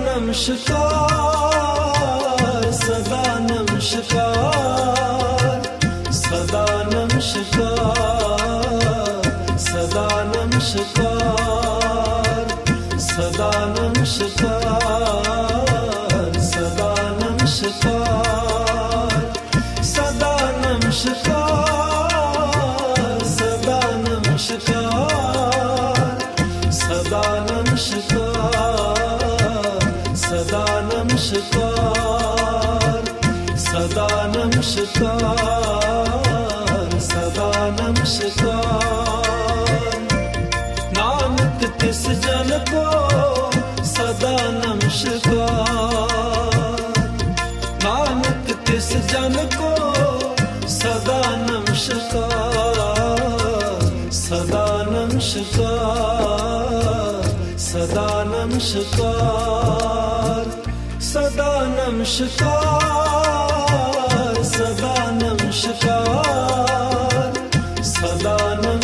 नमस्कार, सदा नमस्कार, सदा नमस्कार, सदा नमस्कार, सदा नमस्कार, सदा नमस्कार, सदा नमस्कार, सदा नमस्कार, सदा नमस्कार, सदा नमस्कार, सदा नमस्कार, सदा नमस्कार। नानक तिस जन को सदा नमस्कार, नानक तिस जन को सदा नमस्कार, सदा नमस्कार, सदा नमस्कार, सदा नमस्कार, सदा नमस्कार, सदा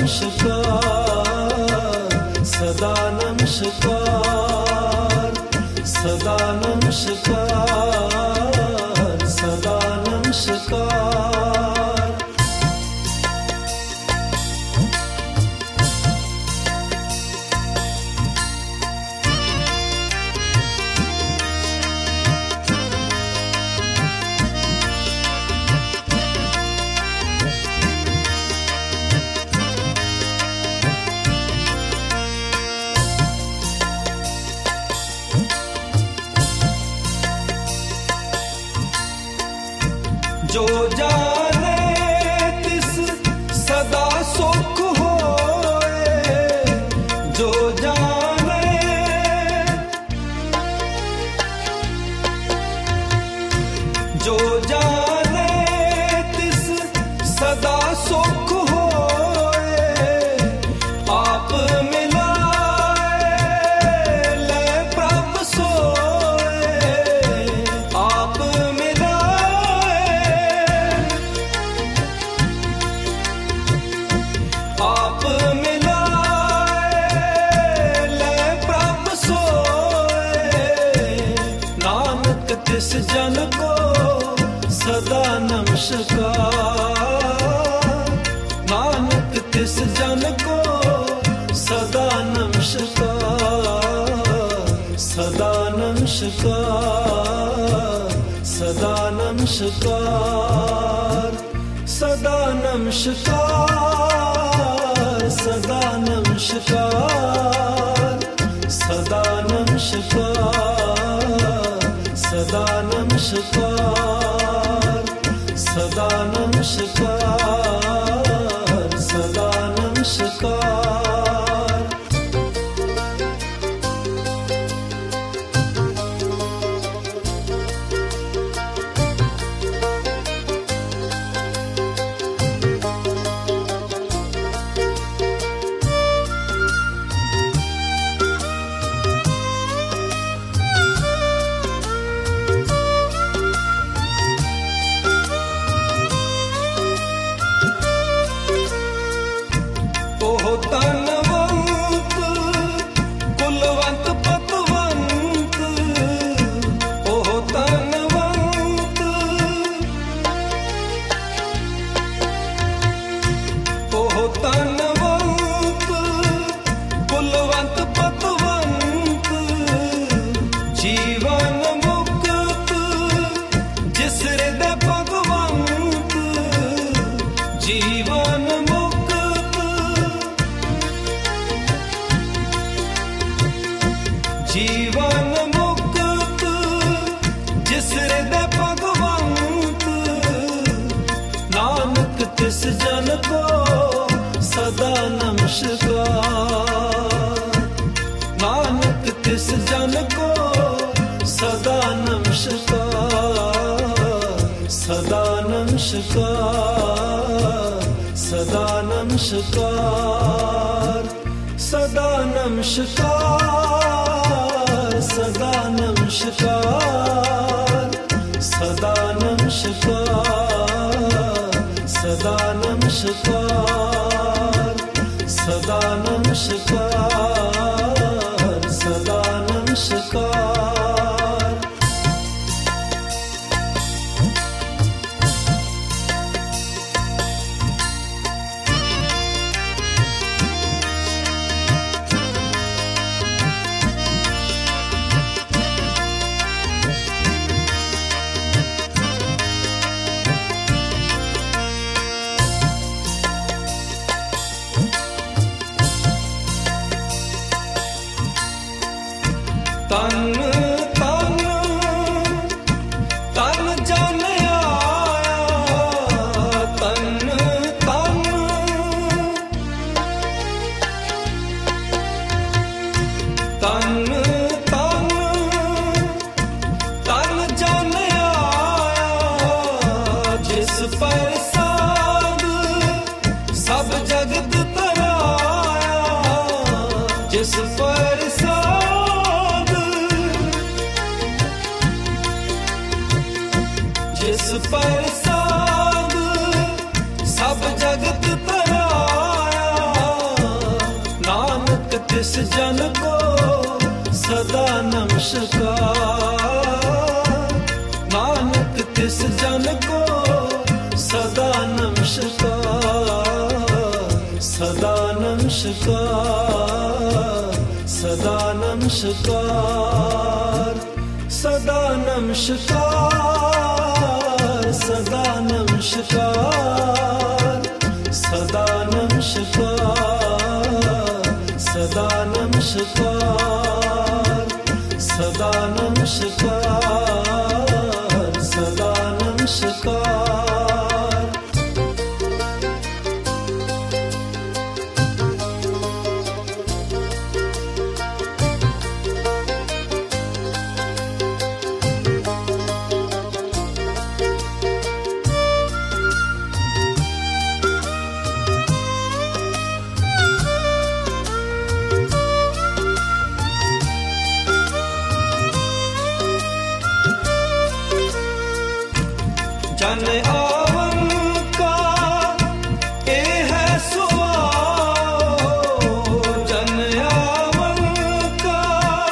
नमस्कार, सदा नमस्कार, सदा नमस्कार, सदा नमस्कार। जो जाने तिस सदा सुख होए, जो जाने, जो जाने तिस सदा सुख होए, आप मिलाए ले प्रभ सोए, आप आप मिलाए ले प्रभ सोए। नानक तिस जन को सदा नमस्कार, नानक तिस जन को सदा नमस्कार, सदा नमस्कार, सदा नमस्कार, सदा नमस्कार, सदा नमस्कार, सदा नमस्कार, सदा नमस्कार, सदा नमस्कार, सदा नमस्कार। तनवंत कुलवंत पतवंत, ओह तनवंत, ओह तनवंत कुलवंत पतवंत, जीवन मुक्त जिस हृदय भगवंत, जीवन जीवन मुक्त जिस हृदय भगवंत। नानक तिस जन को सदा नमस्कार, नानक तिस जन को सदा नमस्कार, सदा नमस्कार, सदा नमस्कार, सदा नमस्कार, सदा नमस्कार, सदा नमस्कार, सदा नमस्कार, सदा नमस्कार, सदा नमस्कार। पर साध सब जगत तराया, नानक तिस जन को सदा नमस्कार। नानक तिस जन को सदा नमस्कार, सदा नमस्कार, सदा नमस्कार, सदा नमस्कार, सदा नमस्कार, सदा नमस्कार, सदा नमस्कार, सदा नमस्कार, सदा नमस्कार। जन आवन का ए है सुआओ, जन आवन का,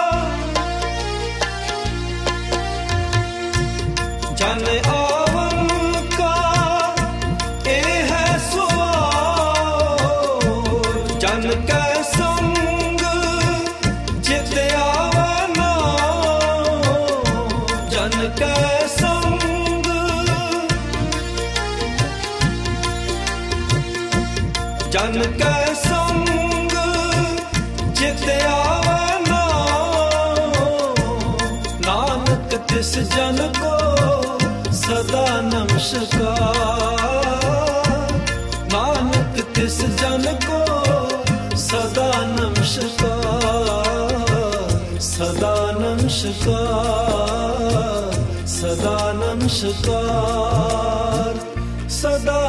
जन आवन का ए है सुआओ, जन कै संग जित आवना, जन कै जन कै संग जित आवना, नानक तिस जन को सदा नमस्कार। नानक तिस जन को सदा नमस्कार, सदा नमस्कार, सदा नमस्कार, सदा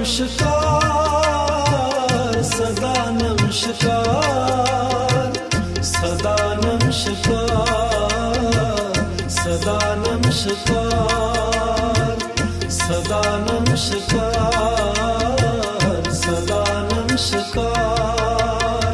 नमस्कार, सदा नमस्कार, सदा नमस्कार, सदा नमस्कार, सदा नमस्कार, सदा नमस्कार।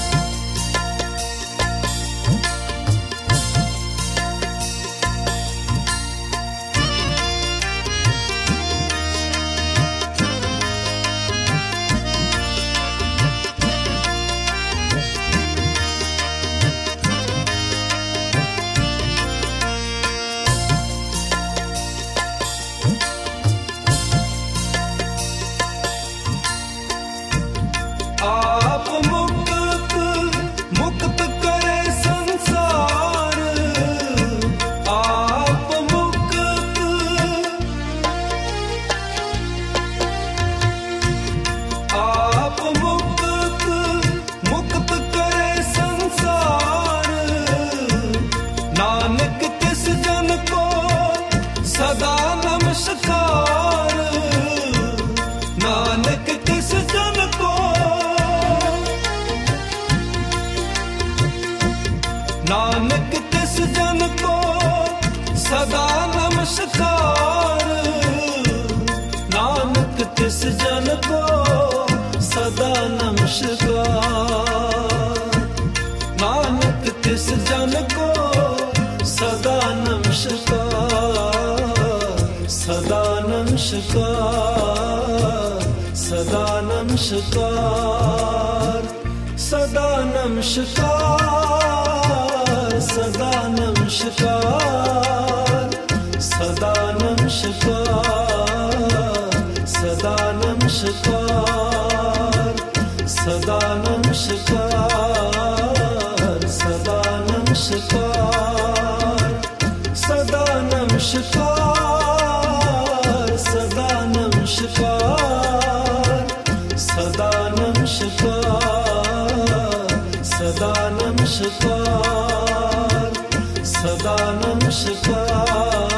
आप मुक्त मुक्त करे संसार, आप मुक्त, आप मुक्त मुक्त करे संसार, नानक तिस जन को सदा नमस्कार। नानक तिस जन को, नानक तिस जन को सदा नमस्कार। नानक तिस जन को सदा नमस्कार। नानक तिस जन को सदा नमस्कार, सदा नमस्कार, सदा नमस्कार, सदा नमस्कार, सदा नमस्कार, सदा नमस्कार, सदा नमस्कार, सदा नमस्कार, सदा नमस्कार, सदा नमस्कार, सदा नमस्कार, सदा नमस्कार, सदा नमस्कार, सदा नमस्कार।